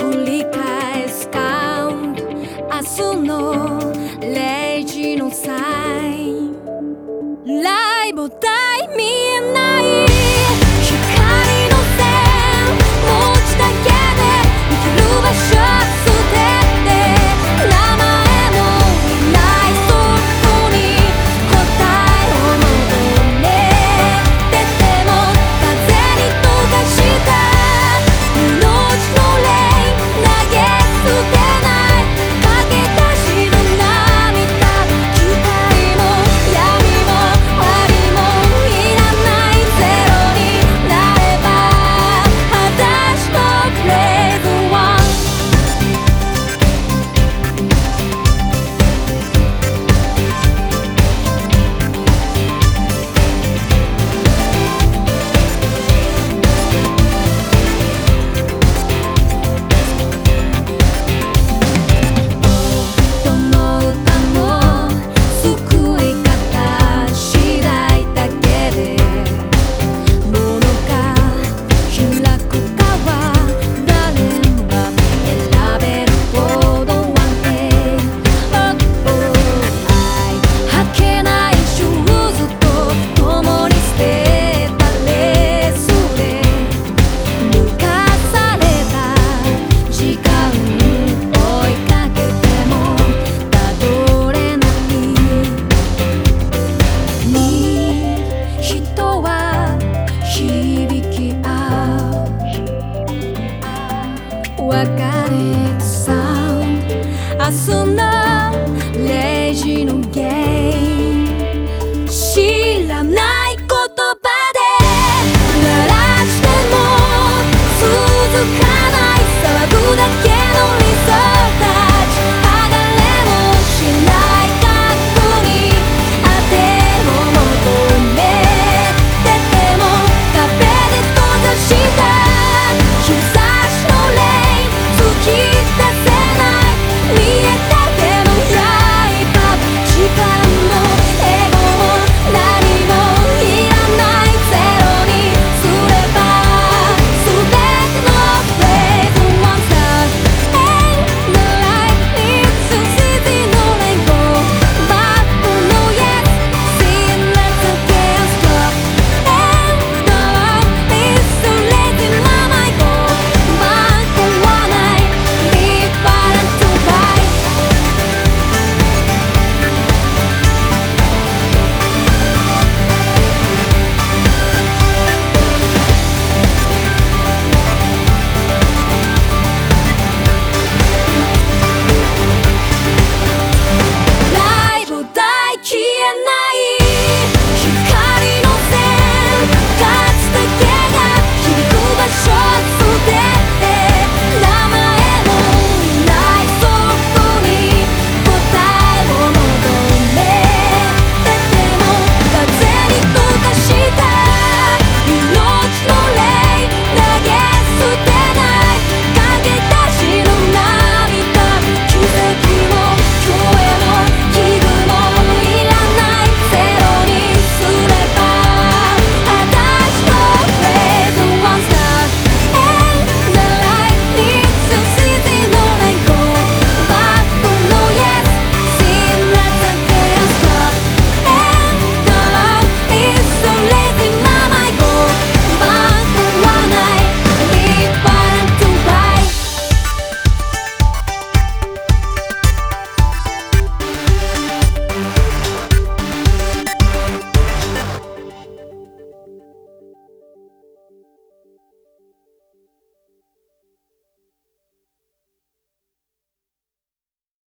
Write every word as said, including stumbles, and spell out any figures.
繰り返すカウント、明日のれいじのサイン、ライブ台見えない光の線、文字だけで生きる場所捨てて、名前もいないそこに答えを求めてても、風に溶かした命の霊投げ捨てない、駆け出しの涙、期待も闇も終わりもいらない、ゼロになれば私のプレイズワン。どの歌も作り方次第だけで、物が開くかは誰もが選べるほど安定。愛はけないシューズと共に捨てたレースで抜かされた時間追いかけてもたどれないに、人は響き合う別れサウンド、明日のれいじのゲーム知らない